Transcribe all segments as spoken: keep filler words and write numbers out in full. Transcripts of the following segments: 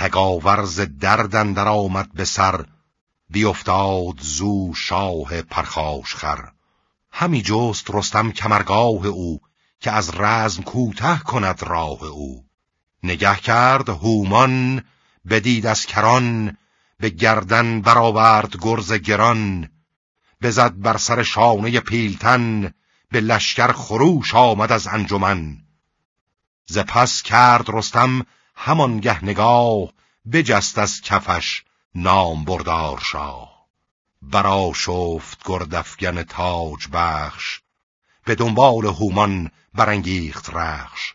تگاورز درد اندر آمد به سر، بیفتاد زو شاه پرخاشخر. همی جست رستم کمرگاه او، که از رزم کوته کند راه او. نگه کرد هومان بدید از کران، به گردن برآورد گرز گران. بزد بر سر شانه پیلتن، به لشکر خروش آمد از انجمن. ز پس کرد رستم همانگه نگاه، بجست از کفش نام بردار شاه. برآشفت گردافگن تاج بخش، به دنبال هومان برانگیخت رخش.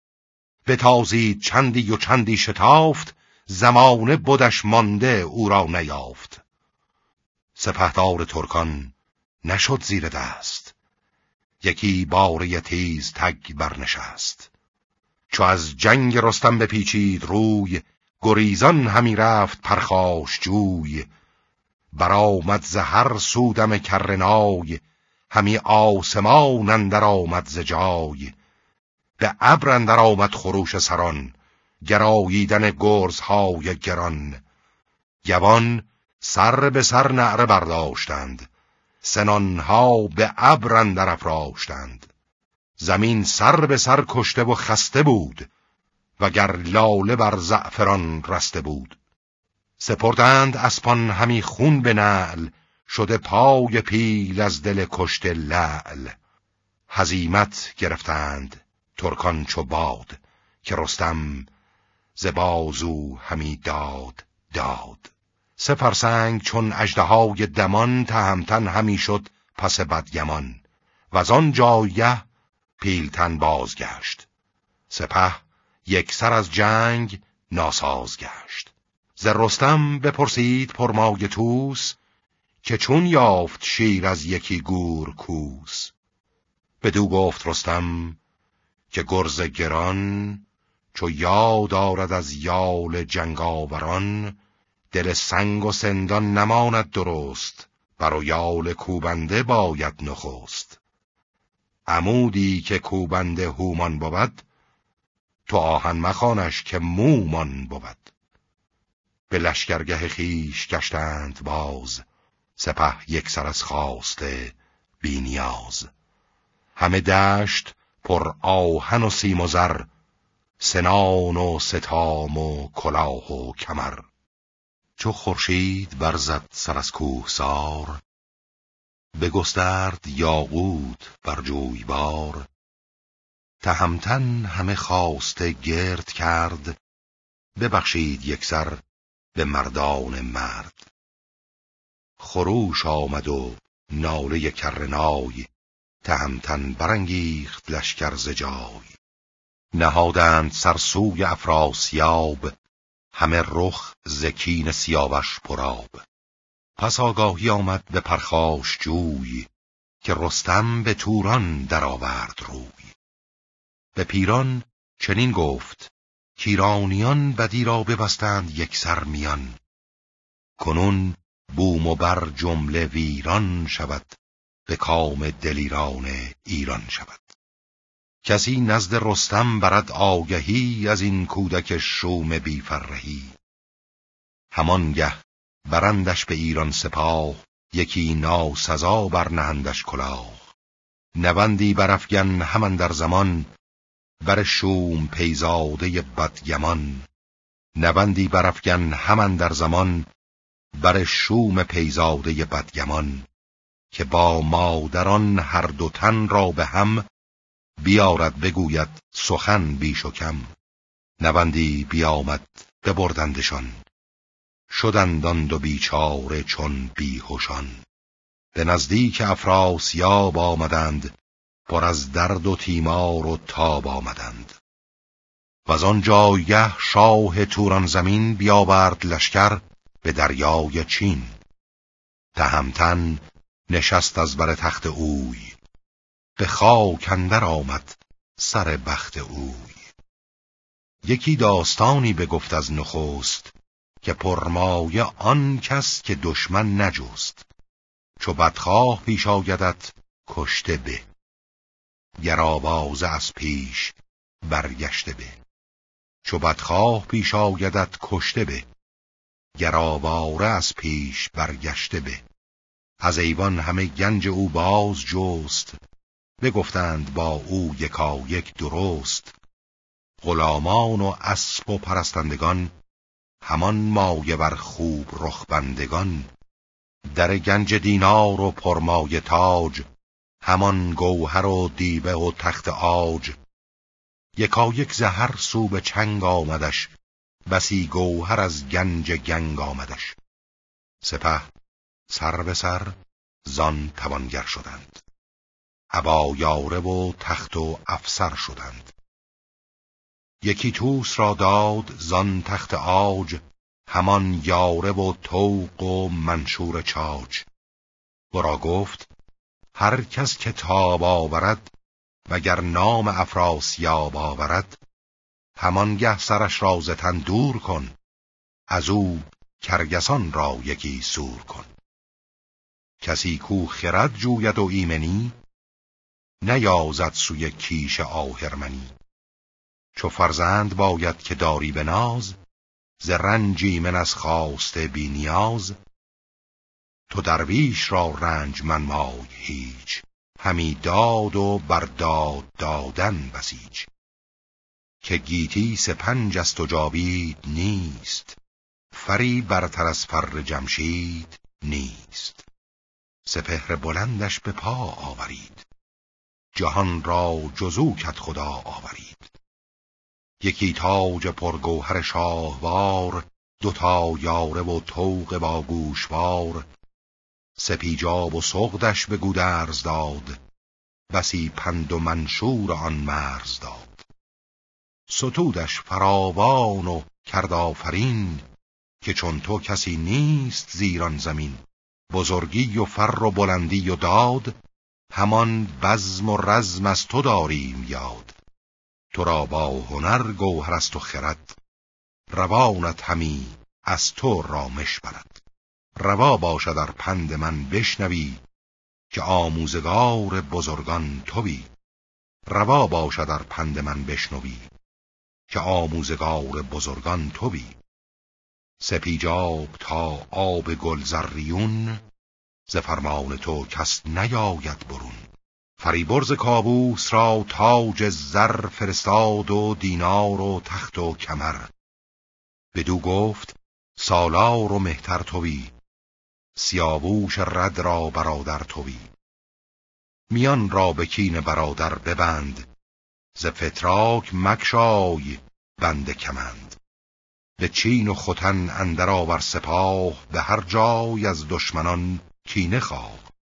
بتازید چندی و چندی شتافت، زمانه بدش مانده او را نیافت. سپهدار ترکان نشد زیر دست، یکی باره تیز تگ برنشست. چو از جنگ رستم بپیچید روی، گریزان همی رفت پرخاش جوی. برآمد ز هر سودم کرنای، همی آسمان اندر آمد ز جای. به ابر اندر آمد خروش سران، گراییدن گرزهای گران. گوان سر به سر نعره برداشتند، سنانها به ابر اندر افراشتند. زمین سر به سر کشته و خسته بود، وگر لاله بر زعفران رسته بود. سپردند اسپان همی خون به نعل، شده پای پیل از دل کشته لعل. هزیمت گرفتند ترکان چو باد، که رستم ز بازو همی داد داد. سه فرسنگ چون اژدهای دمان، تهمتن همی شد پس بدگمان. وزان جایه پیلتن بازگشت، سپه یک سر از جنگ ناساز گشت. ز رستم بپرسید پرمایه طوس، که چون یافت شیر از یکی گور کوس. بدو گفت رستم که گرز گران، چو یاد آرد از یال جنگاوران. دل سنگ و سندان نماند درست، بر یال کوبنده باید نخست. عمودی که کوبنده هومان بود، تو آهن مخوانش که مومان بود. به لشکرگه خیش گشتند باز، سپه یک سر از خواسته بی نیاز. همه دشت پر آهن و سیم و زر، سنان و ستام و کلاه و کمر. چو خورشید برزد سر از کوهسار، بگسترد یاقوت بر جویبار. تهمتن همه خواسته گرد کرد، ببخشید یک سر به مردان مرد. خروش آمد و ناله کرنای، تهمتن برانگیخت لشکر ز جای. نهادند سر سوی افراسیاب، همه رخ ز کین سیاوش پرآب. پس آگاهی آمد به پرخاش جوی، که رستم به توران درآورد روی. به پیران چنین گفت کیرانیان، بدی را ببستند یک سر میان. کنون بوم و بر جمله ویران شود، به کام دلیران ایران شود. کسی نزد رستم برد آگهی، از این کودک شوم بی فرهی. همانگه برندش به ایران سپاه، یکی ناسزا برنهندش کلاه. نوندی برافگن همان در زمان، بر شوم پیزاده بدگمان. نوندی برافگن همان در زمان، بر شوم پیزاده بدگمان. که با مادران هر دو تن را به هم، بیارد بگوید سخن بیش و کم. نوندی بیامد ببردندشان، شدند آن دو بیچاره چون بیهوشان. به نزدیک افراسیاب آمدند، پر از درد و تیمار و تاب آمدند. وزان جایگه شاه توران زمین، بیاورد لشکر به دریای چین. تهمتن نشست از بر تخت اوی، به خاک اندر آمد سر بخت اوی. یکی داستانی بگفت از نخست، که پرمایه آن کس که دشمن نجست. چو بدخواه پیش آیدت کشته به، گر آوازه از پیش برگشته به. چو بدخواه پیش آیدت کشته به، گر آواره از پیش برگشته به. از ایوان همه گنج او باز جست، بگفتند با او یکا یک درست. غلامان و اسب و پرستندگان، همان مایه بر خوب رخ بندگان. در گنج دینار و پرمایه تاج، همان گوهر و دیبه و تخت عاج. یکا یک ز هر سو به چنگ آمدش، بسی گوهر از گنج گنگ آمدش. سپه سر به سر زان توانگر شدند، ابا یاره و تخت و افسر شدند. یکی توس را داد زان تخت عاج، همان یاره و طوق و منشور چاج. ورا گفت هر کس که تاب آورد، وگر نام افراسیاب آورد. همانگه سرش را ز تن دور کن، از او کرگسان را یکی سور کن. کسی کو خرد جوید و ایمنی، نیازد سوی کیش آهرمنی. چو فرزند باید که داری به ناز، ز رنج ایمن از خواسته بی نیاز. تو درویش را رنج منمای هیچ، همی داد و بر داد دادن بسیج. که گیتی سپنج است و جاوید نیست، فری برتر از فر جمشید نیست. سپهر بلندش به پا آورید، جهان را جزو کت خدا آورید. یکی تاج پرگوهر شاهوار، دوتا یاره و طوق با گوشوار. سپیجاب و سغدش به گودرز داد، بسی پند و منشور آن مرز داد. ستودش فراوان و کرد آفرین، که چون تو کسی نیست زیران زمین. بزرگی و فر و بلندی و داد، همان بزم و رزم از تو داریم یاد. تو را با هنر گوهر است و خرد، روانت همی از تو رامش برد. روا باشد ار پند من بشنوی، که آموزگار بزرگان تویی. روا باشد ار پند من بشنوی، که آموزگار بزرگان تویی. سپیجاب تا آب گلزریون، ز فرمان تو کس نیاید برون. فریبرز کاووس را تاج زر فرستاد و دینار و تخت و کمر. بدو گفت سالار و مهتر تویی، سیاووش رد را برادر تویی. میان را به کین برادر ببند، ز فتراک مگشای بند کمند. به چین و ختن اندر آور سپاه، به هر جای از دشمنان کینه خواه.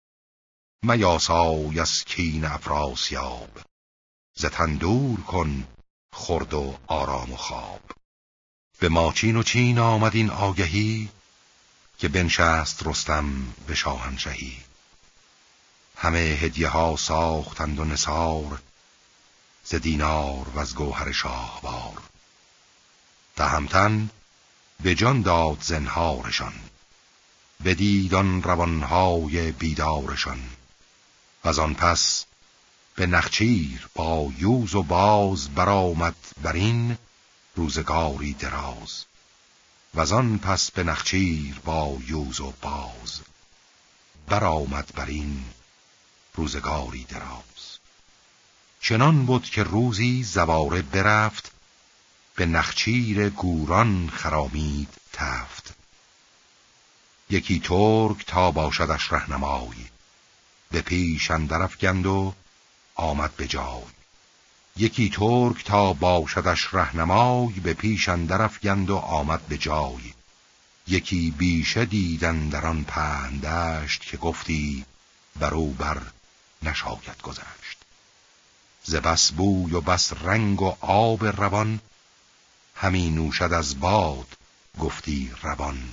میاسای از کین افراسیاب، ز تن دور کن خورد و آرام و خواب. به ماچین و چین آمد این آگهی، که بنشست رستم به شاهنشهی. همه هدیه ها ساختند و نثار، ز دینار و از گوهر شاهوار. تهمتن به جان داد زنهارشان، بدید آن روانهای بیدارشان. وزان پس به نخچیر با یوز و باز، برآمد برین روزگاری دراز. وزان پس به نخچیر با یوز و باز، برآمد برین روزگاری دراز. چنان بود که روزی زواره برفت، به نخچیر گوران خرامید تفت. یکی ترک تا باشدش رهنمای، به پیش اندر افگند و آمد به جای. یکی ترک تا باشدش رهنمای، به پیش اندر افگند و آمد به جای. یکی بیشه دیدن در آن پهندشت، که گفتی بر او بر نشاید گذشت. ز بس بوی و بس رنگ و آب روان، همی نوشد از باد گفتی روان.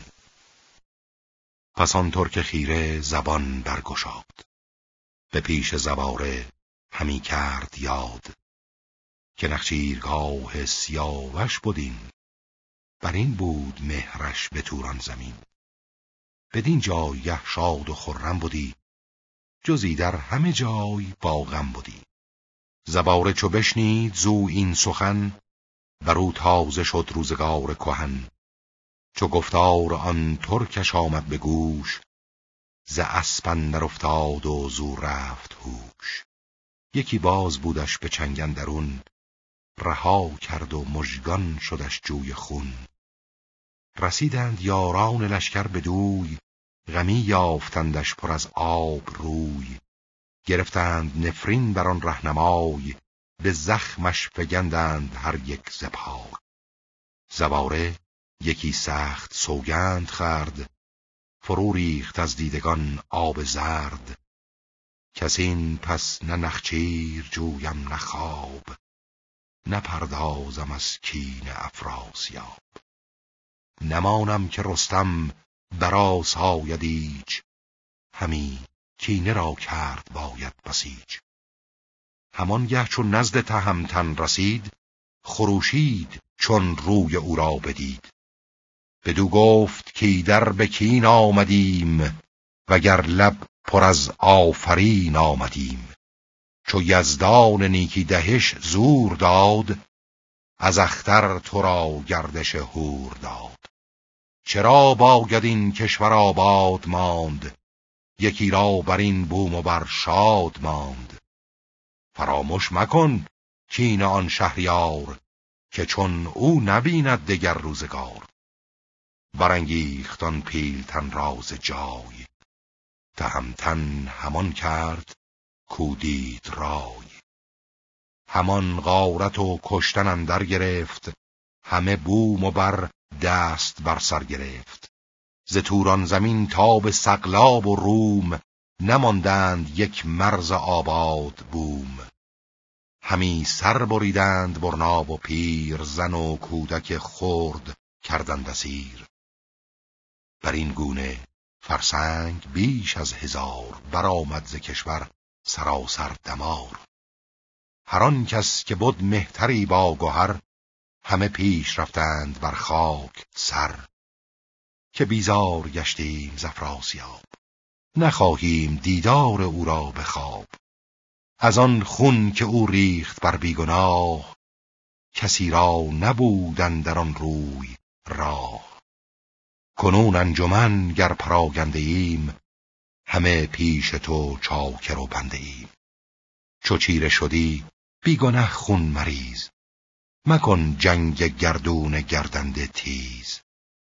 پس آن ترک خیره زبان برگشاد، به پیش زواره همی کرد یاد. که نخچیرگاه سیاوش بودین، بر این بود مهرش به توران زمین. بدین جایگه شاد و خرم بودی، جزی در همه جای با غم بودی. زواره چو بشنید زو این سخن، بر او تازه شد روزگار کهن. چو گفتار آن ترکش آمد به گوش، ز اسپ اندر افتاد و زو رفت هوش. یکی باز بودش به چنگ اندرون، رها کرد و مژگان شدش جوی خون. رسیدند یاران لشکر بدوی، غمی یافتندش پر از آب روی. گرفتند نفرین بر آن رهنمای، به زخمش فگندند هر یک ز پای. زواره یکی سخت سوگند خورد، فرو ریخت از دیدگان آب زرد. کسین پس نه نخچیر جویم نه خواب، نپردازم از کین افراسیاب. نمانم که رستم برا ساید ایچ، همی کینه را کرد باید بسیج. همانگه چون نزد تهمتن رسید، خروشید چون روی او را بدید. بدو گفت کی در به کین آمدیم، وگر لب پر از آفرین آمدیم. چو یزدان نیکی دهش زور داد، از اختر تو را گردش هور داد. چرا باید این کشور آباد ماند، یکی را بر این بوم و بر شاد ماند. فراموش مکن کین آن شهریار، که چون او نبیند دگر روزگار. برانگیخت آن پیلتن راز جای، تهمتن همان کرد کو دید رای. همان غارت و کشتن اندر گرفت، همه بوم و بر دست بر سر گرفت. ز توران زمین تا به سقلاب و روم، نماندند یک مرز آباد بوم. همی سر بریدند برنا و پیر، زن و کودک خرد کردند اسیر. بر این گونه فرسنگ بیش از هزار، برآمد ز کشور سراسر دمار. هر آن کس که بود مهتری با گهر، همه پیش رفتند بر خاک سر. که بیزار گشتیم ز افراسیاب، نخواهیم دیدار او را به خواب. از آن خون که او ریخت بر بیگناه، کسی را نبود اندر آن روی راه. کنون انجمن گر پراگنده ایم، همه پیش تو چاکر و بنده ایم. چو چیره شدی بیگنه خون مریز، مکن جنگ گردون گردنده تیز.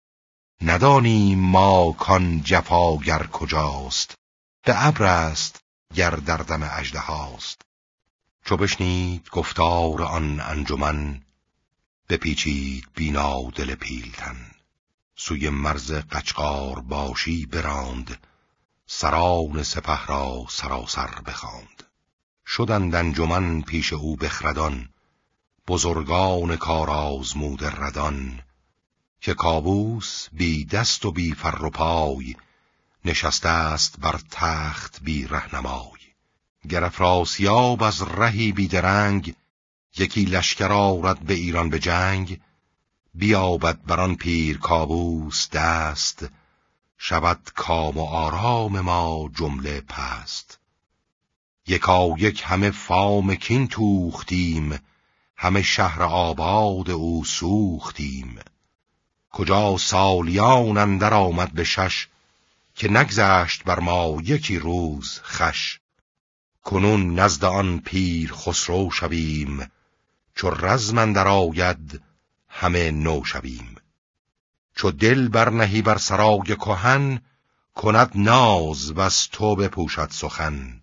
ندانیم ما کان جفاگر کجاست، به ابر است گر در دم اژدهاست. چو بشنید گفتار آن انجمن، بپیچید بینا دل پیلتن. سوی مرز قچقار باشی براند، سران سپه را سراسر بخواند. شدند انجمن پیش او بخردان، بزرگان کار آزموده ردان. که کاووس بی دست و بی فر و پای، نشسته است بر تخت بی رهنمای. گر افراسیاب از رهی بی درنگ، یکی لشکر آرد به ایران به جنگ. بیابد بران پیر کاووس دست، شود کام و آرام ما جمله پست. یکا یک همه فام کین توختیم، همه شهر آباد او سوختیم. کجا سالیان اندر آمد به شش، که نگذشت بر ما یکی روز خش. کنون نزد آن پیر خسرو شویم، چو رزم اندر آید همه نو شویم. چو دل برنهی بر سرای کهن، کند ناز و از تو بپوشد سخن.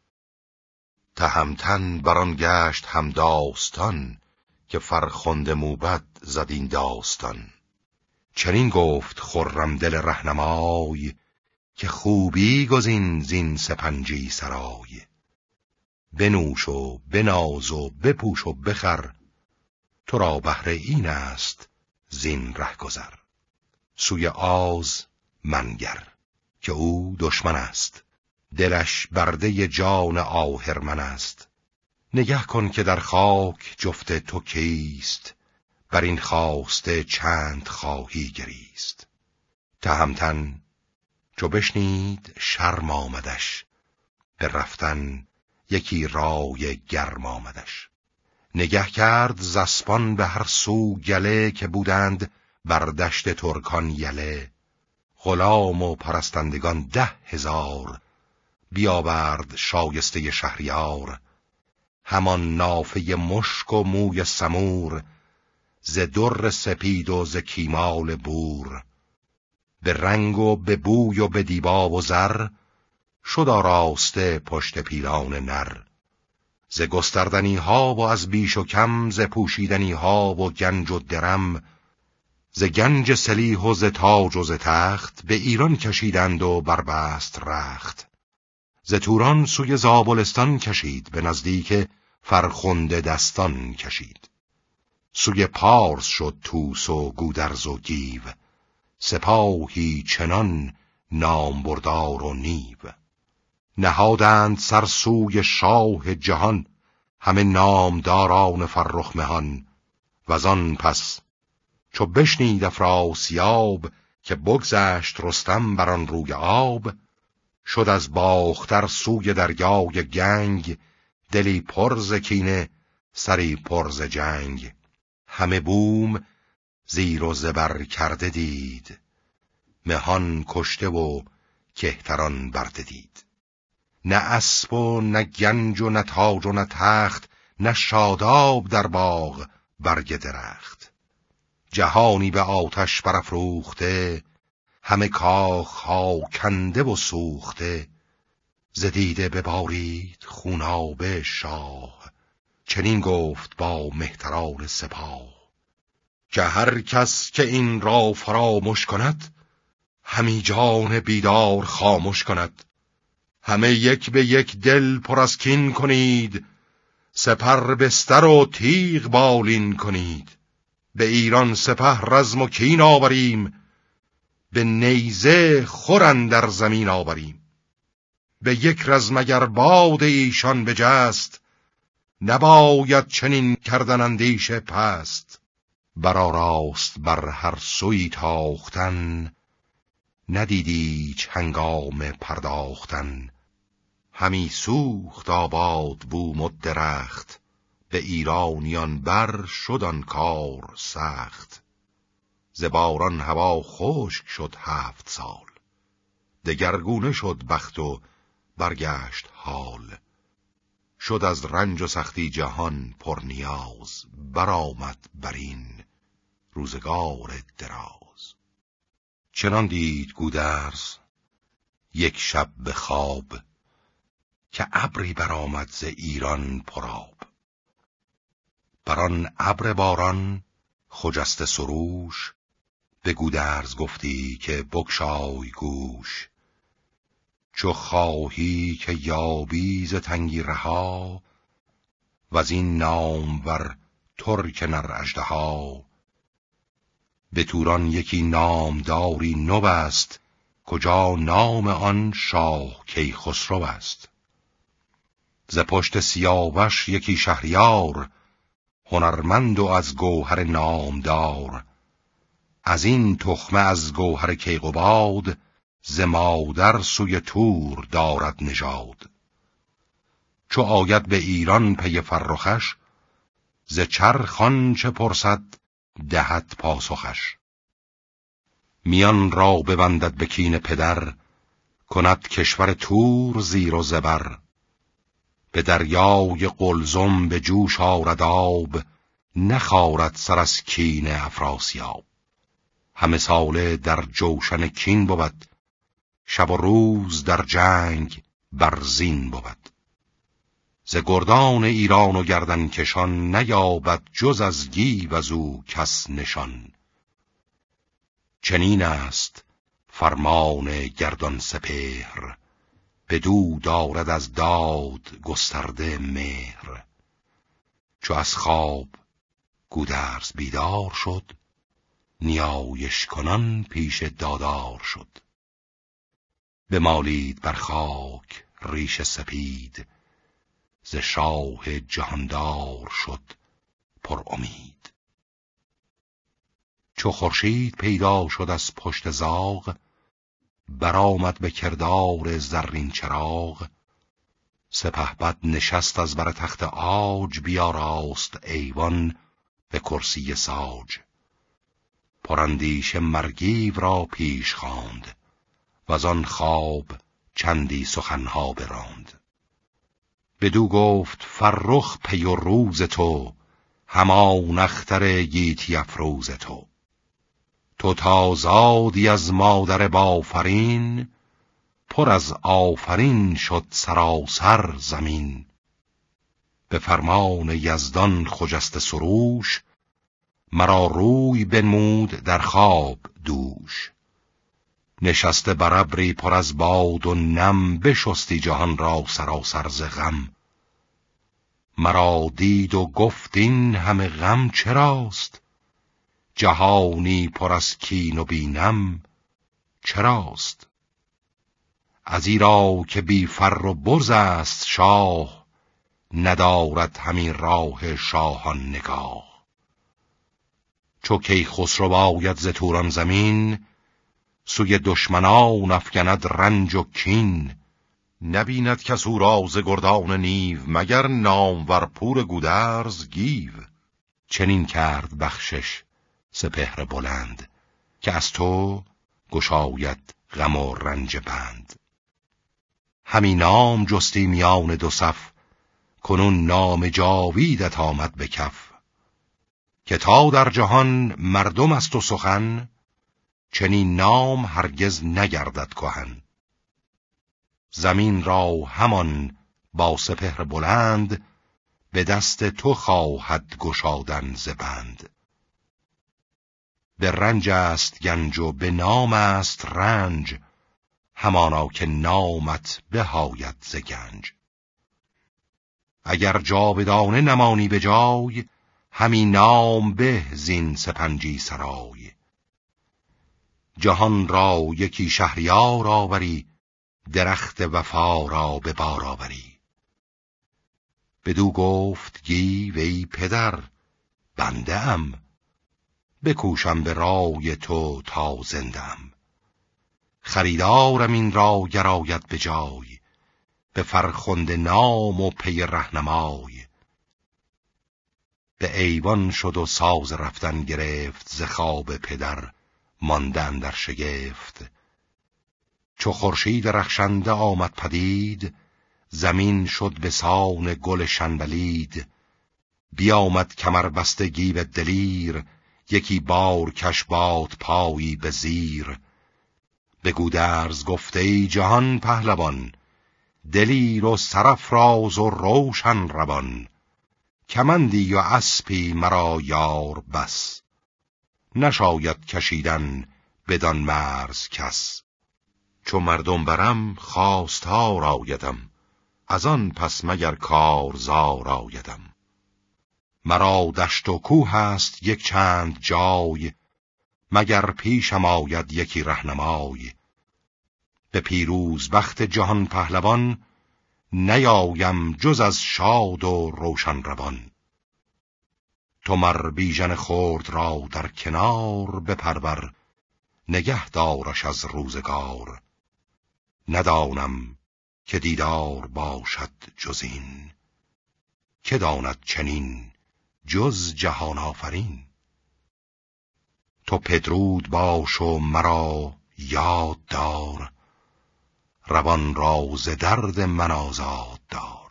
تهمتن بران گشت هم داستان، که فرخنده موبد زد این داستان. چنین گفت خرم دل رهنمای، که خوبی گزین زین سپنجی سرای. بنوش و بناز و بپوش و بخر، تو را بهر این است زین ره گذر. سوی آز منگر که او دشمن است، دلش برده جان آهرمن است. نگه کن که در خاک جفت تو کیست، بر این خواسته چند خواهی گریست. تهمتن چو بشنید شرم آمدش، به رفتن یکی رای گرم آمدش. نگه کرد زسپان به هر سو گله، که بودند بر دشت ترکان یله. غلام و پرستندگان ده هزار، بیاورد شایسته شهریار. همان نافه مشک و موی سمور، ز در سپید و ز کیمال بور. به رنگ و به بوی و به دیبا و زر، شد آراسته پشت پیلان نر. ز گستردنی ها و از بیش و کم، ز پوشیدنی ها و گنج و درم. ز گنج سلیح و ز تاج و ز تخت، به ایران کشیدند و بربست رخت. ز توران سوی زابلستان کشید، به نزدیک فرخنده دستان کشید. سوی پارس شد طوس و گودرز و گیو، سپاهی چنان نامبردار و نیو. نهادند سر سوی شاه جهان، همه نامداران فرخ مهان. وزان پس چو بشنید افراسیاب، که بگذشت رستم بر آن روی آب. شد از باختر سوی دریای گنگ، دلی پر ز کینه سری پر ز جنگ. همه بوم زیر و زبر کرده دید، مهان کشته و کهتران برده دید. نه اسب و نه گنج و نه تاج و نه تخت، نه شاداب در باغ برگ درخت. جهانی به آتش برافروخته، همه کاخها کنده و سوخته. ز دیده ببارید خوناب شاه، چنین گفت با مهتران سپاه. که هر کس که این را فراموش کند، همی جان بیدار خاموش کند. همه یک به یک دل پر از کین کنید، سپر بستر و تیغ بالین کنید. به ایران سپه رزم و کین آوریم، به نیزه خور اندر زمین آوریم. به یک رزم اگر باد ایشان بجست، نباید چنین کردن اندیشه پست. برآراست بر هر سوی تاختن، ندیدی چه هنگام پرداختن. همی سوخت آباد بوم و درخت، به ایرانیان بر شد آن کار سخت. ز باران هوا خشک شد هفت سال، دگرگونه شد بخت و برگشت حال. شد از رنج و سختی جهان پر نیاز، برآمد برین روزگار دراز. چنان دید گودرز یک شب به خواب، که ابری برآمد ز ایران پرآب. بران ابر باران خجسته سروش، به گودرز گفتی که بگشای گوش. چو خواهی که یابی ز تنگی رها، وز این نامور ترک نر اژدها. به توران یکی نامداری نو است، کجا نام آن شاه کیخسرو است. ز پشت سیاوش یکی شهریار، هنرمند و از گوهر نامدار. از این تخمه از گوهر کیقباد، ز مادر سوی تور دارد نژاد. چو آید به ایران پی فرخش، ز چرخ آنچه پرسد دهد پاسخش. میان را ببندد به کین پدر، کند کشور تور زیر و زبر. به دریای قلزم به جوش آرد آب، نخارد سر از کین افراسیاب. همه ساله در جوشن کین بود، شب و روز در جنگ بر زین بود. ز گردان ایران و گردن کشان، نیابد جز از گیو از او کس نشان. چنین است فرمان گردان سپهر، بدو دارد از داد گسترده مهر. چو از خواب گودرز بیدار شد، نیایش کنان پیش دادار شد. بمالید بر خاک ریش سپید، ز شاه جهاندار شد پر امید. چو خورشید پیدا شد از پشت زاغ، برآمد به کردار زرین چراغ. سپهبد نشست از بر تخت عاج، بیاراست ایوان به کرسی ساج. پراندیشه مرگیو را پیش خواند، وزان خواب چندی سخنها براند. بدو گفت فرخ پی و روز تو، همان اختر گیتی افروز تو. تو تازادی از مادر بافرین، پر از آفرین شد سراسر زمین. به فرمان یزدان خجسته سروش، مرا روی بنمود در خواب دوش. نشسته بر ابری پر از باد و نم، بشستی جهان را سراسر ز غم. مرا دید و گفت این همه غم چراست، جهانی پر از کین و بینم چراست. ازیرا که بی فر و برز است شاه، ندارد همین راه شاهان نگاه. چو کیخسرو آید ز توران زمین، سوی دشمنان افگند رنج و کین. نبیند کس او را ز گردان نیو، مگر نامور پور گودرز گیو. چنین کرد بخشش سپهر بلند، که از تو گشاید غم و رنج بند. همی نام جستی میان دو صف، کنون نام جاویدت آمد به کف. که تا در جهان مردم است و سخن، چنین نام هرگز نگردد کهن. زمین را همان با سپهر بلند، به دست تو خواهد گشادن ز بند. به رنج است گنج و به نام است رنج، همانا که نامت بهاید ز گنج. اگر جاودانه نمانی به جای، همی نام به زین سپنجی سرای. جهان را یکی شهریار آوری، درخت وفا را به بار آوری. بدو گفت گیو ای پدر بنده ام، بکوشم به رای تو تا زنده ام. خریدارم این را گراید به جای، به فرخنده نام و پی رهنمای. به ایوان شد و ساز رفتن گرفت، ز خواب پدر مانده اندر شگفت. چو خورشید رخشنده آمد پدید، زمین شد به سان گل شنبلید. بیامد کمر بسته گیو دلیر، یکی بار کش باد پایی به زیر. به گودرز گفته ای جهان پهلوان، دلیر و سرافراز و روشن روان. کمندی و اسپی مرا یار بس، نشاید کشیدن بدان مرز کس. چو مردم برم خواستار آیدم، از آن پس مگر کارزار آیدم. مرا دشت و کوه است یک چند جای، مگر پیشم آید یکی رهنمای. به پیروز بخت جهان پهلوان، نیایم جز از شاد و روشن روان. تو مر بیژن خرد را در کنار، بپرور نگه دارش از روزگار. ندانم که دیدار باشد جز این، که داند چنین جز جهان آفرین. تو پدرود باش و مرا یاد دار، روان را ز درد من آزاد دار.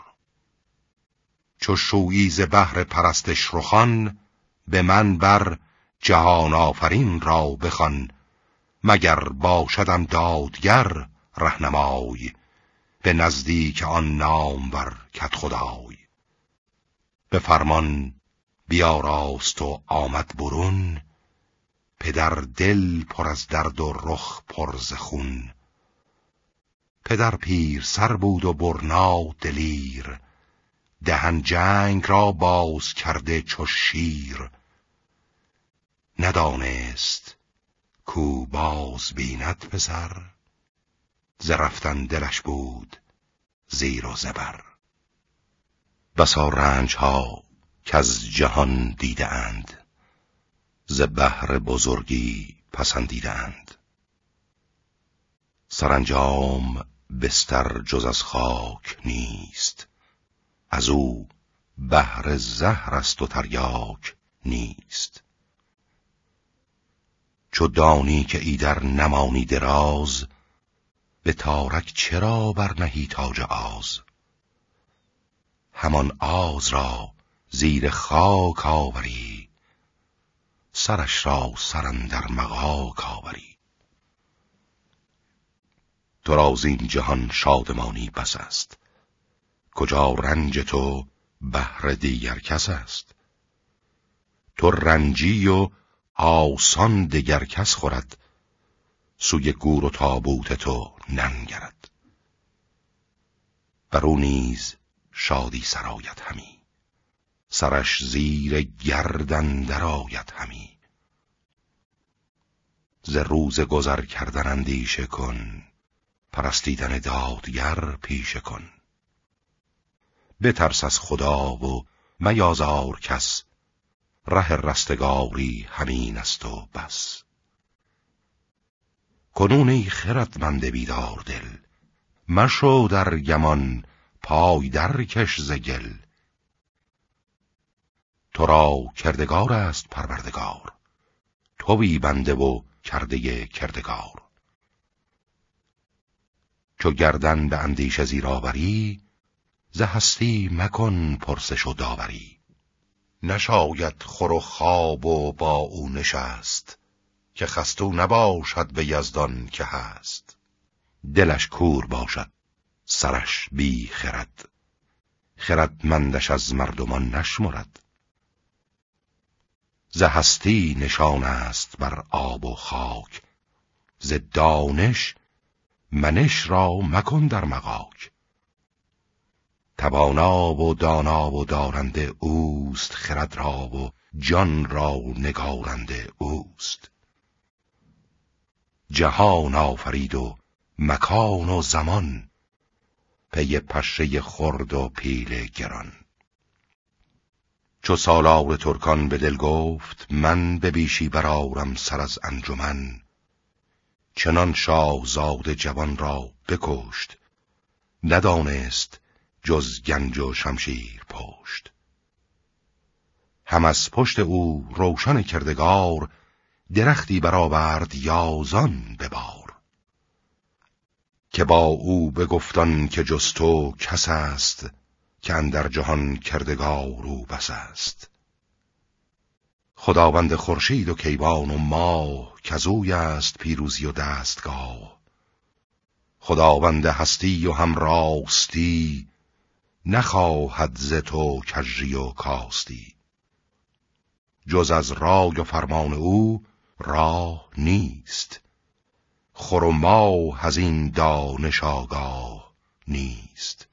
چو شویی ز بهر پرستش رخان، به من بر جهان آفرین را بخوان. مگر باشدم دادگر رهنمای، به نزدیک آن نامور کدخدای. به فرمان بیاراست و آمد برون، پدر دل پر از درد و رخ پر ز خون. پدر پیر سر بود و برنا دلیر، دهن جنگ را باز کرده چو شیر. ندانست کو باز بیند پسر، ز رفتن دلش بود زیر و زبر. بسا رنج ها کز جهان دیده اند، ز بحر بزرگی پسندیده اند. سرانجام بستر جز از خاک نیست، از او بهر زهر است و تریاک نیست. چو دانی که ایدر نمانی دراز، به تارک چرا برنهی تاج آز؟ همان آز را زیر خاک آوری، سرش را سراندر مغاک آوری. تو را زین جهان شادمانی بس است، کجا رنج تو بهر دیگر کس است؟ تو رنجی و آسان دگر کس خورد، سوی گور و تابوت تو ننگرد. برو نیز شادی سرایت همی، سرش زیر گردن درآید همی. ز روز گذر کردن اندیشه کن، پرستیدن دادگر پیشه کن. بترس از خدا و میازار کس، ره رستگاری همین است و بس. کنون ای خردمند بیدار دل، مشو در گمان پای در کش ز گل. تو را کردگار است پروردگار، تویی بنده و کرده کردگار. چو گردن به اندیشه زیر آوری، ز هستی مکن پرسش و داوری. نشاید خور و خواب و با او نشست، که خستو نباشد به یزدان که هست. دلش کور باشد سرش بی خرد، خردمندش از مردمان نشمرد. ز هستی نشان است بر آب و خاک، ز دانش منش را مکن در مغاک. توانا و دانا و دارنده اوست، خرد را و جان را نگارنده اوست. جهان آفرید و مکان و زمان، پی پشه خرد و پیل گران. چو سالار ترکان به دل گفت من، به بیشی برآرم سر از انجمن. چنان شاهزاده جوان را بکشت، ندانست جز گنج و شمشیر پشت. هم از پشت او روشن کردگار، درختی برآورد یازان به بار. که با او بگفتان که جز تو کس است، که اندر جهان کردگار او بس است. خداوند خورشید و کیوان و ماه، کزوی است پیروزی و دستگاه. خداوند هستی و هم راستی، نخواهد ز تو کژی و کاستی. جز از رای و فرمان او راه نیست، خور و ماه از این دانش آگاه نیست.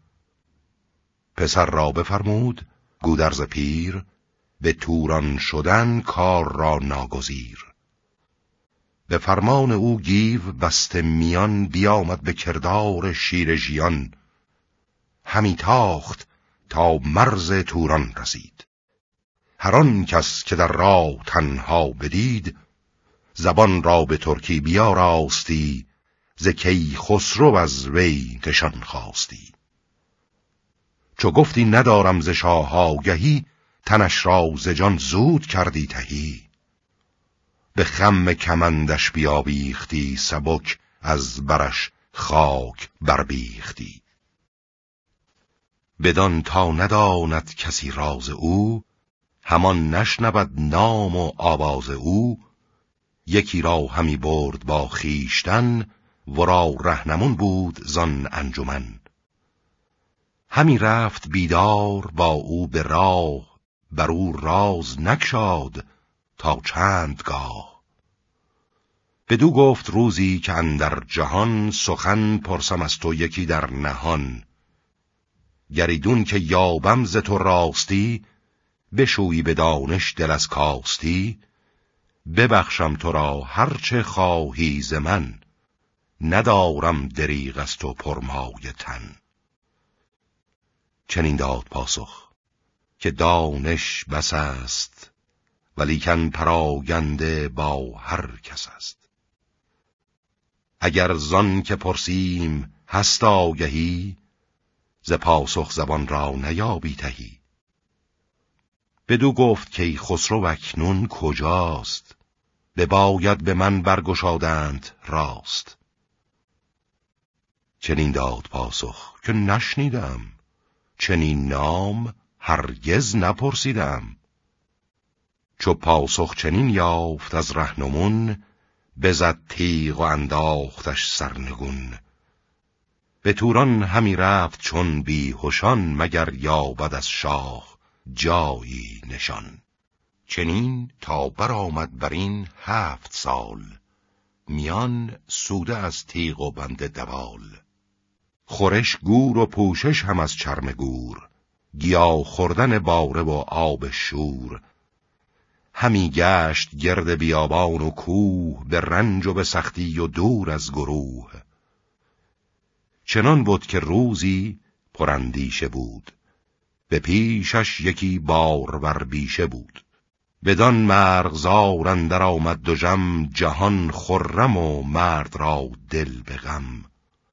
پسر را بفرمود گودرز پیر، به توران شدن کار را ناگزیر. به فرمان او گیو بسته میان، بیامد به کردار شیر ژیان. همی تاخت تا مرز توران رسید، هر آن کس که در راه تنها بدید. زبان را به ترکی بیاراستی، ز کیخسرو از وی نشان خواستی. چو گفتی ندارم ز شاه آگهی، تنش را ز جان زود کردی تهی. به خم کمندش بیاویختی، سبک از برش خاک بربیختی. بدان تا نداند کسی راز او، همان نشنود نام و آواز او. یکی را همی برد با خیشتن، ورا رهنمون بود زان انجمن. همی رفت بیدار با او به راه، بر او راز نگشاد تا چند گاه. بدو گفت روزی که اندر جهان، سخن پرسم از تو یکی در نهان. گریدون که یابم ز تو راستی، بشویی به دانش دل از کاستی. ببخشم تو را هرچه خواهی ز من، ندارم دریغ از تو پرمایه تن. چنین داد پاسخ که دانش بس است، ولیکن پراگنده با هر کس است. اگر زان که پرسیم هست آگهی، ز پاسخ زبان را نیابی تهی. بدو گفت که خسرو اکنون کجاست، بباید به من برگشادند راست. چنین داد پاسخ که نشنیدم، چنین نام هرگز نپرسیدم. چو پاسخ چنین یافت از رهنمون، بزد تیغ و انداختش سرنگون. به توران همی رفت چون بیهوشان، مگر یابد از شاه جایی نشان. چنین تا برآمد بر این هفت سال، میان سوده از تیغ و بند دوال. خورش گور و پوشش هم از چرم گور، گیا خوردن باره و آب شور. همی گشت گرد بیابان و کوه، به رنج و به سختی و دور از گروه. چنان بود که روزی پراندیشه بود، به پیشش یکی بارور بیشه بود. بدان مرغزار اندر آمد دژم، جهان خرم و مرد را دل به غم.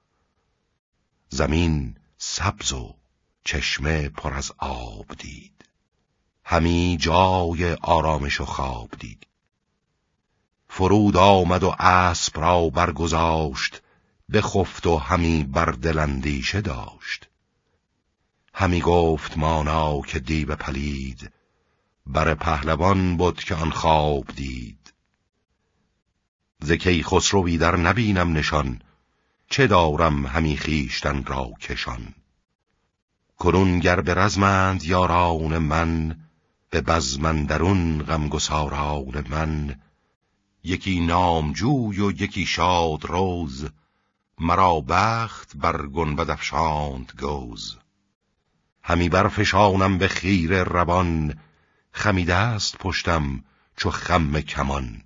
زمین سبز و چشمه پر از آب دید، همی جای آرامش و خواب دید. فرود آمد و اسب را برگذاشت، بخفت و همی بر دل اندیشه داشت. همی گفت مانا که دیو پلید، بر پهلوان بود که آن خواب دید. ز کیخسروی در نبینم نشان، چه دارم همی خویشتن را کشان. کنون گر به رزمند یاران من، به بزم اندرون غمگساران من. یکی نامجوی و یکی شاد روز، مرا بخت بر گنبد افشاند گوز. همی برفشانم به خیره روان، خمی دست پشتم چو خم کمان.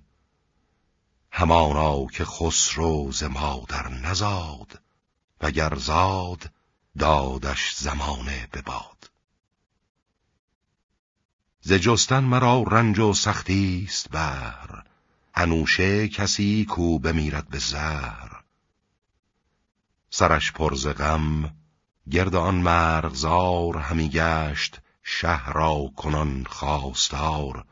همانا که خسرو ز مادر نزاد، وگر زاد دادش زمانه به باد. ز جستن مرا رنج و سختی است بهر، انوشه کسی کو بمیرد به زهر. سرش پر ز غم گرد آن مرغزار، همی گشت شه را کنان خواستار.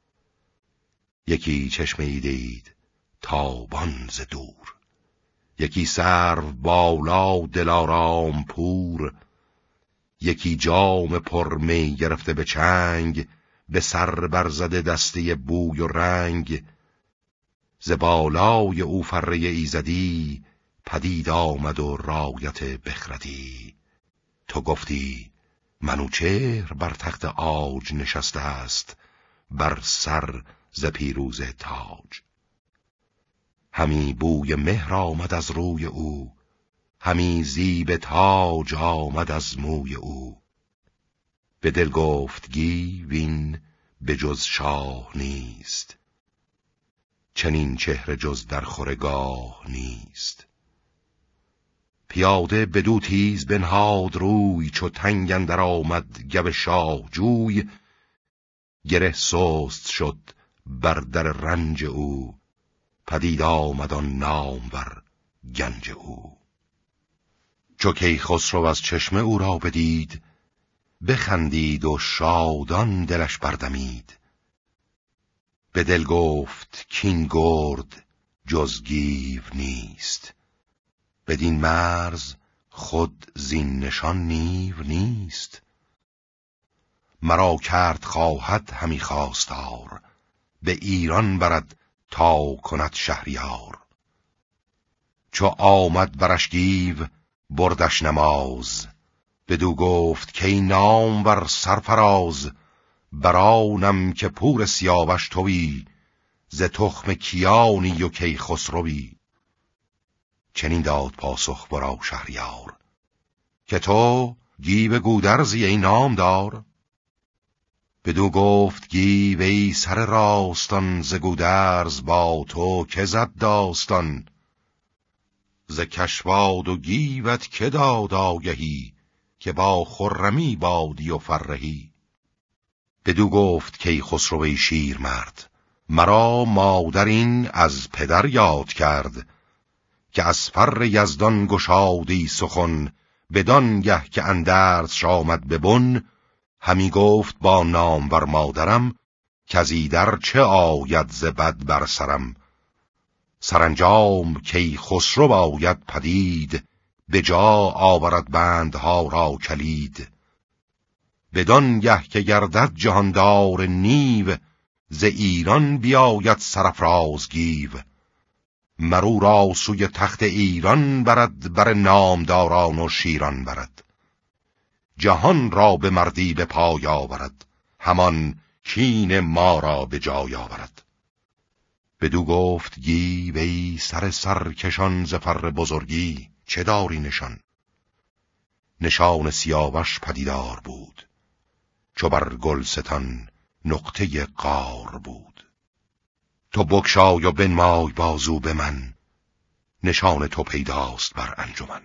یکی چشمه دید تابان ز دور، یکی سرو بالا دلارام پور. یکی جام پر می گرفته به چنگ، به سر برزده دسته بوی و رنگ. ز بالای او فره ایزدی، پدید آمد و رایت بخردی. تو گفتی منوچهر بر تخت عاج نشسته است، بر سر ز پیروزه تاج. همی بوی مهر آمد از روی او، همی زیب تاج آمد از موی او. به دل گفت گیو این به جز شاه نیست، چنین چهره جز در خورگاه نیست. پیاده بدو تیز بنهاد روی، چو تنگ اندر آمد گو شاه جوی. گره سست شد بر در رنج او، پدید آمد آن نامور گنج او. چو کیخسرو از چشمه او را بدید، بخندید و شادان دلش بردمید. به دل گفت کین گرد جز گیو نیست، بدین مرز خود زین نشان نیو نیست. مرا کرد خواهد همی خواستار، به ایران برد تا کند شهریار. چو آمد برش گیو بردش نماز، بدو گفت که ای نامور سرفراز. برانم که پور سیاوش تویی، ز تخم کیانی و کیخسروی. چنین داد پاسخ ورا شهریار، که تو گیو گودرزی ای نامدار. بدو گفت گیو ای سر راستان، ز گودرز با تو که زد داستان. ز کشواد و گیوت که داد آگهی، که با خرمی بادی و فرهی. بدو گفت کیخسروی شیر مرد، مرا مادر این از پدر یاد کرد. که از فر یزدان گشادی سخن، بدان گه که اندرس آمد ببن، همی گفت با نامور مادرم، که از ایدر چه آید ز بد بر سرم. سرانجام کی خسرو باید پدید، به جا آورد بندها را کلید. بدان گه که گردد جهاندار نیو، ز ایران بیاید سرافراز گیو. مرو را سوی تخت ایران برد، بر نامداران و شیران برد. جهان را به مردی به پای آورد، همان کین ما را به جای آورد. بدو گفت گیو ای سر سرکشان، ز فر بزرگی چه داری نشان؟ نشان سیاوش پدیدار بود، چو بر گلستان نقطه قار بود. تو بگشای و بنمای بازو به من، نشان تو پیداست بر انجمن.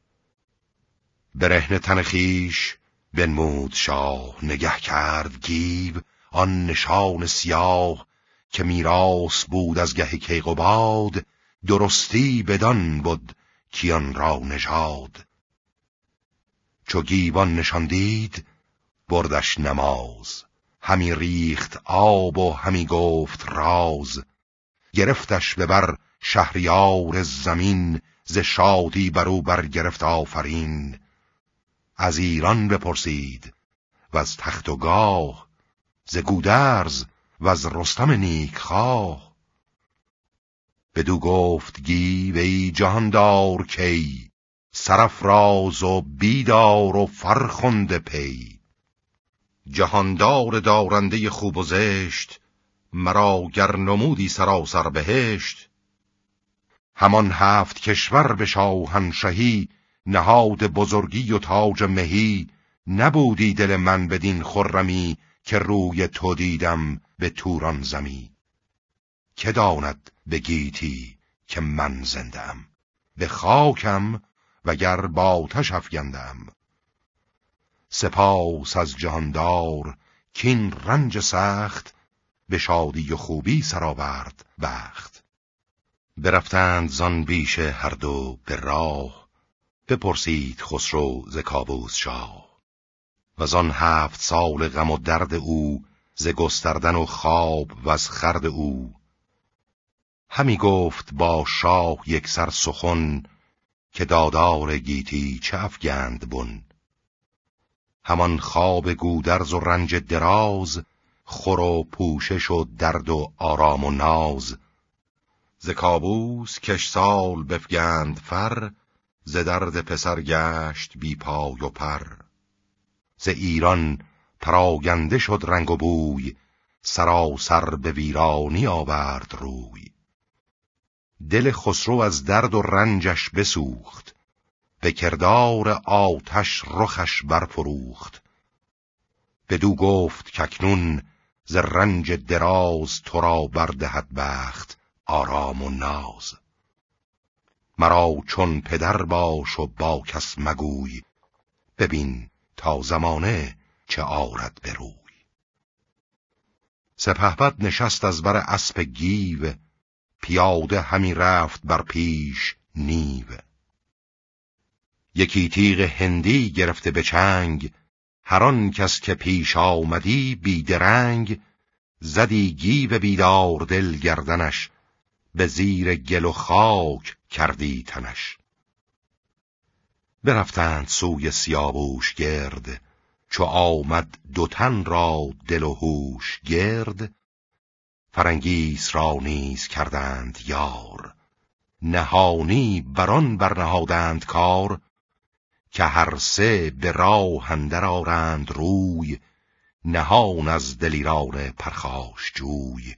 برهنه تن خویش بنمود شاه، نگه کرد گیو آن نشان سیاه. که میراث بود از گه کیقباد، درستی بدان بود کیان را نژاد. چو گیوان نشان دید بردش نماز، همی ریخت آب و همی گفت راز. گرفتش به بر شهریار زمین، ز شادی برو برگرفت آفرین. از ایران بپرسید و از تخت و گاه، ز گودرز و از رستم نیک خواه. بدو گفت گیو ای جهاندار کی، سرافراز و بیدار و فرخنده پی. جهاندار دارنده خوب و زشت، مرا گر نمودی سراسر بهشت. همان هفت کشور به شاهنشهی، نهاد بزرگی و تاج مهی. نبودی دل من بدین خرمی، که روی تو دیدم به توران زمی. که داند به گیتی که من زندم، به خاکم وگر با آتش افگندم. سپاس از جهاندار کین رنج سخت، به شادی و خوبی سرآورد بخت. برفتند زان بیشه هر دو به راه، بپرسید خسرو ز کاووس شاه. و زان هفت سال غم و درد او، ز گستردن و خواب و از خورد او. همی گفت با شاه یک سر سخن، که دادار گیتی چه افگند بن. همان خواب گودرز و رنج دراز، خور و پوشش و درد و آرام و ناز. ز کاووس کش سال بفگند فر، ز درد پسر گشت بی پای و پر. ز ایران پراگنده شد رنگ و بوی، سراسر به ویرانی آورد روی. دل خسرو از درد و رنجش بسوخت، به کردار آتش رخش برفروخت. بدو گفت کاکنون ز رنج دراز، تو را بردهد بخت آرام و ناز. مرا چون پدر باش و با کس مگوی، ببین تا زمانه چه آرد به روی. سپهبد نشست از بر اسپ گیو، پیاده همی رفت بر پیش نیو. یکی تیغ هندی گرفته به چنگ، هر آن کس که پیش آمدی بیدرنگ. زدی گیو بیدار دل گردنش، به زیر گل و خاک کردی تنش. برفتند سوی سیاووش گرد، چو آمد دو تن را دل و هوش گرد. فرنگیس را نیز کردند یار، نهانی بران برنهادند کار. که هر سه به راه اندر آرند روی، نهان از دلیران پرخاش جوی.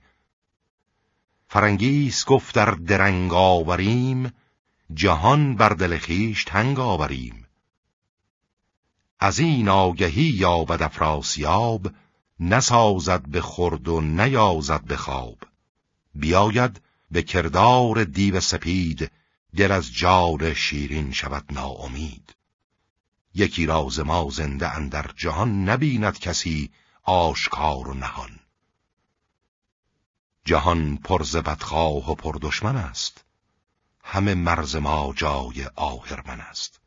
فرنگیس گفت در درنگ آوریم، جهان بر دل خویش تنگ آوریم. از این آگهی یابد افراسیاب، نسازد به خورد و نیازد به خواب. بیاید به کردار دیو سپید، دل از جان شیرین شود ناامید. یکی راز ما زنده اندر جهان، نبیند کسی آشکار و نهان. جهان پر ز بدخواه و پر دشمن است، همه مرز ما جای آهرمن است.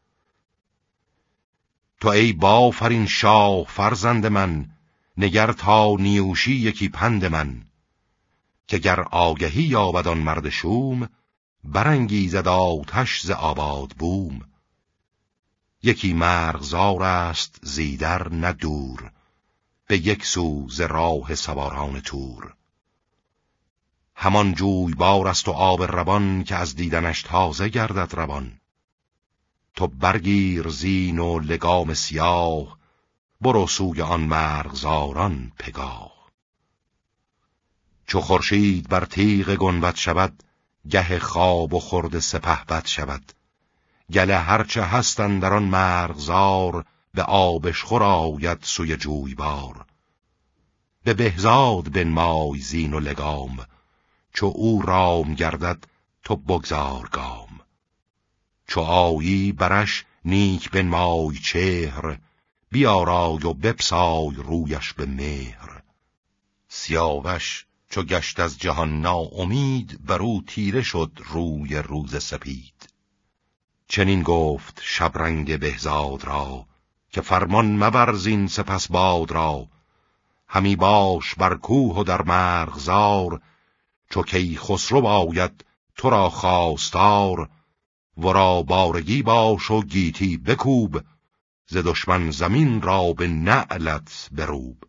تو ای بافرین شاه فرزند من، نگر تا نیوشی یکی پند من، که گر آگهی یابد آن مرد شوم، برانگیزد آتش ز آباد بوم. یکی مرغزار است زیدر نه دور، به یک سو ز راه سواران تور. همان جویبار است و آب روان، که از دیدنش تازه گردد روان. تو برگیر زین و لگام سیاه، برو سوی آن مرغزاران پگاه. چو خورشید بر تیغ گنبد شود، گه خواب و خورد سپهبد شود. گله هرچه هست اندر آن مرغزار، به آبشخور آید سوی جویبار. به بهزاد بنمای زین و لگام، چو او رام گردد تو بگذار گام. چو آیی برش نیک بنمای چهر، بیارای و بپسای رویش به مهر. سیاوش چو گشت از جهان ناامید، بر او تیره شد روی روز سپید. چنین گفت شبرنگ بهزاد را، که فرمان مبر زین سپس باد را. همی باش بر کوه و در مرغزار، چو کیخسرو باید تو را خواستار. ورا بارگی باش و گیتی بکوب، ز دشمن زمین را به نعلت بروب.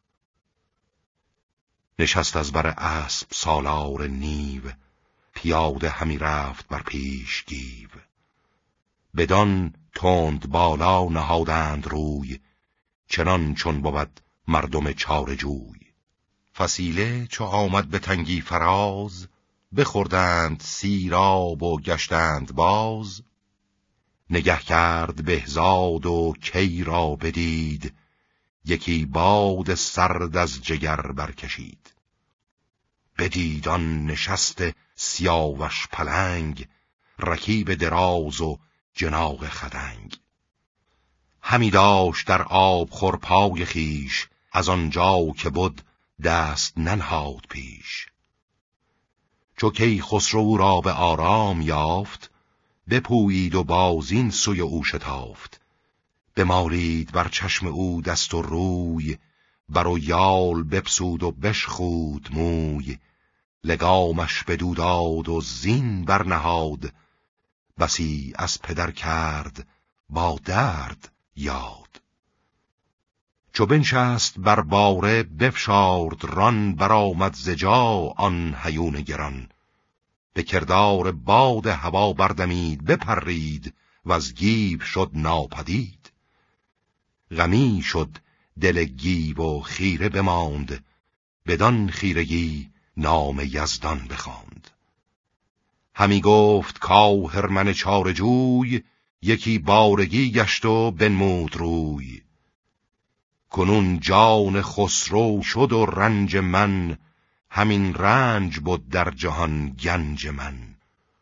نشست از بر اسب سالار نیو، پیاده همی رفت بر پیش گیو. بدان تند بالا نهادند روی، چنان چون بود مردم چاره جوی. فسیله چو آمد به تنگی فراز، بخوردند سیراب و گشتند باز. نگه کرد بهزاد و کی را بدید، یکی باد سرد از جگر برکشید. بدید آن نشست سیاوش پلنگ، رکیب دراز و جناغ خدنگ. همی داشت در آب خور پای خیش، از آنجا که بود دست ننهاد پیش. چو کیخسرو را به آرام یافت، بپویید و بازین سوی او شتافت. بمالید بر چشم او دست و روی، بر و یال بپسود و بشخود موی. لگامش بدو داد و زین برنهاد، بسی از پدر کرد با درد یاد. چو بنشست بر باره بفشارد ران، برآمد ز جا آن هیون گران. به کردار باد هوا بردمید، بپرید و از گیو شد ناپدید. غمی شد دل گیو و خیره بماند، بدان خیرگی نام یزدان بخواند. همی گفت کآهرمن چاره جوی، یکی بارگی گشت و بنمود روی. کنون جان خسرو شد و رنج من، همین رنج بود در جهان گنج من.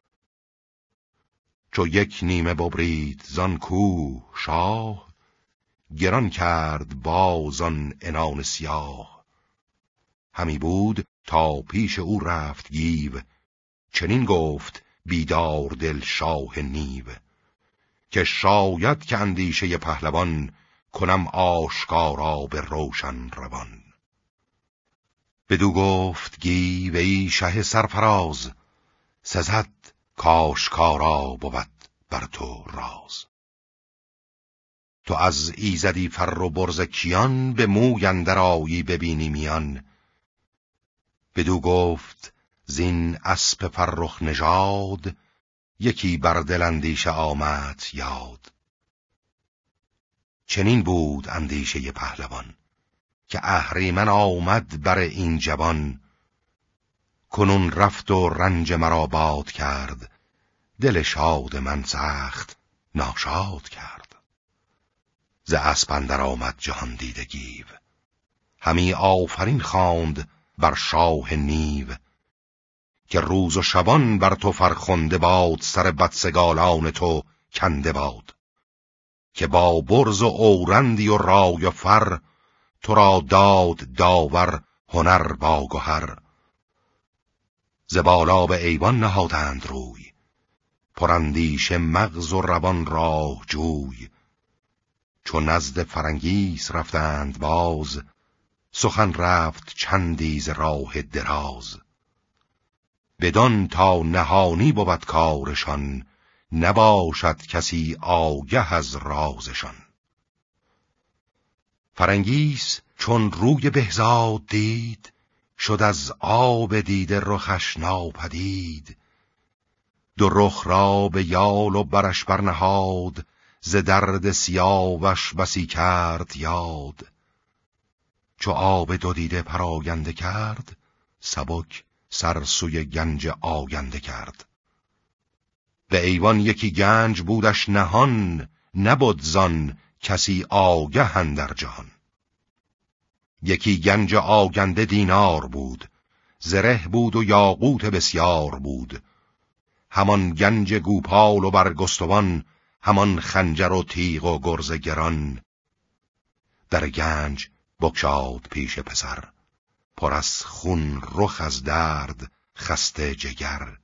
چو یک نیمه ببرید زان کوه شاه، گران کرد باز آن عنان سیاه. همی بود تا پیش او رفت گیو، چنین گفت بیدار دل شاه نیو. که شاید که اندیشه پهلوان، کنم آشکارا به روشن روان. بدو گفت گیو ای شه سرفراز، سزد کاشکارا بود بر تو راز. تو از ایزدی فر و برز کیان، به موی اندر آیی ببینی میان. بدو گفت زین اسپ فرخ نژاد، یکی بر دل اندیشه آمد یاد. چنین بود اندیشه پهلوان، که اهریمن آمد بر این جوان. کنون رفت و رنج مرا باد کرد، دل شاد من سخت ناشاد کرد. ز اسپ اندر آمد جهان دیده گیو، همی آفرین خواند بر شاه نیو. که روز و شبان بر تو فرخنده باد، سر بدسگالان تو کنده باد. که با برز و اورندی و رای و فر، تو را داد داور هنر با گهر. ز بالا به ایوان نهادند روی، پراندیش مغز و روان راه جوی. چو نزد فرنگیس رفتند باز، سخن رفت چندی ز راه دراز. بدان تا نهانی بود کارشان، نباشد کسی آگه از رازشان. فرنگیس چون روی بهزاد دید، شد از آب دیده رخش ناپدید. دو رخ را به یال و برش برنهاد، ز درد سیاوش بسی کرد یاد. چو آب دو دیده پراگنده کرد، سبک سر سوی گنج آگنده کرد. به ایوان یکی گنج بودش نهان، نبود زان کسی آگه اندر جهان. یکی گنج آگنده دینار بود، زره بود و یاقوت بسیار بود. همان گنج گوپال و برگستوان، همان خنجر و تیغ و گرز گران. در گنج بگشاد پیش پسر، پر از خون رخ از درد خسته جگر.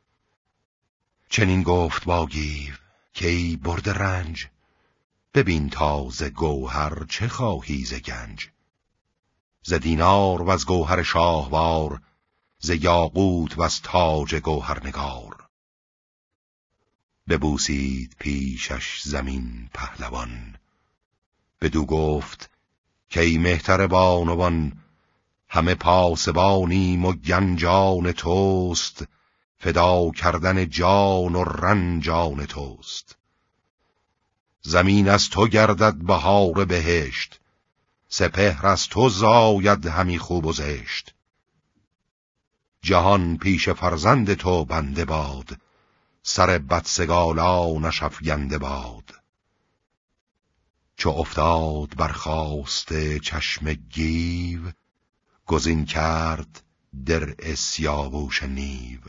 چنین گفت با گیو که ای برده رنج، ببین تا ز گوهر چه خواهی ز گنج. ز دینار و از گوهر شاهوار، ز یاقوت و از تاج گوهرنگار. ببوسید پیشش زمین پهلوان، بدو گفت که ای مهتر بانوان. همه پاسبانیم و گنجان توست، فدا کردن جان و رنجان توست. زمین از تو گردد بهار بهشت، سپهر از تو زاید همی خوب و زشت. جهان پیش فرزند تو بنده باد، سر بدسگالانش افگنده باد. چو افتاد برخاسته چشم گیو، گزین کرد درع سیاووش نیو.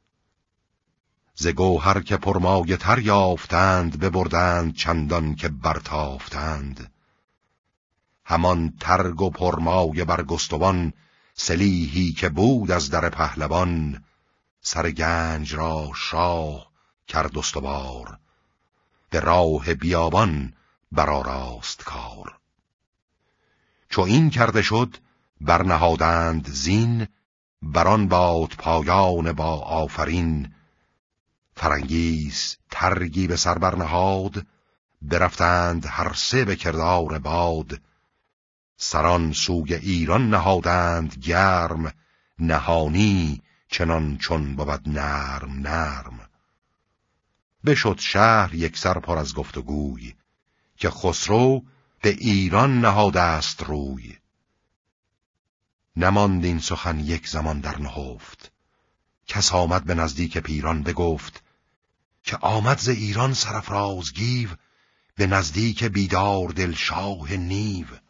ز گوهر که پرمایه تر یافتند، ببردند چندان که برتافتند. همان ترگ و پرمایه برگستوان، سلیحی که بود از در پهلوان. سر گنج را شاه کرد استوار، به راه بیابان برآراست کار. چو این کرده شد برنهادند زین، بران باد پایان با آفرین. فرنگیس ترگی به سر برنهاد، برفتند هر سه به کردار باد. سران سوی ایران نهادند گرم، نهانی چنان چون بود نرم نرم. بشد شهر یک سر پر از گفت و گوی، که خسرو به ایران نهاده است روی. نماند این سخن یک زمان در نهفت، کس آمد به نزدیک پیران بگفت. که آمد ز ایران سرافراز گیو، به نزدیک بیدار دل شاه نیو.